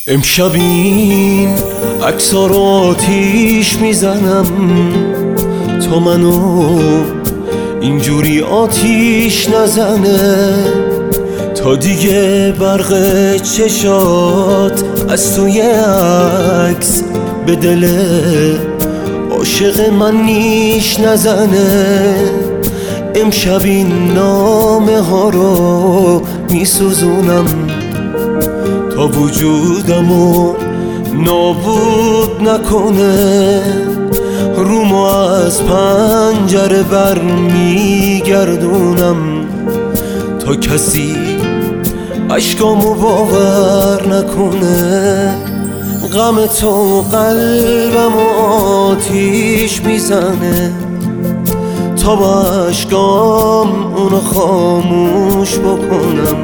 امشب این عکس‌ها رو آتیش میزنم تا منو اینجوری آتیش نزنه، تا دیگه برق چشات از توی عکس به دل عاشق من نیش نزنه. امشب این نامه ها رو میسوزونم تا وجودمو نابود نکنه، رومو از پنجره بر میگردونم تا کسی عشقامو باور نکنه. غم تو قلبمو آتیش میزنه تا با عشقام اونو خاموش بکنم.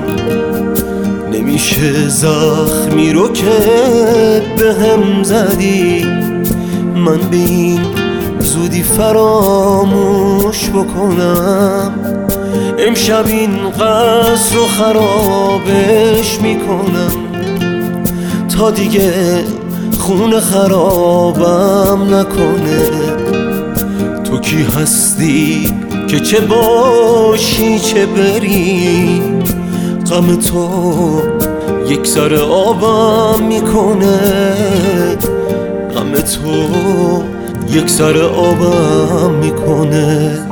نمیشه زخمی رو که به هم زدی من به این زودی فراموش بکنم. امشب این قصر رو خرابش میکنم تا دیگه خون خرابم نکنه. تو کی هستی که چه باشی چه بری، غم تو یک سر آبم میکنه، غم تو یک سر آبم میکنه.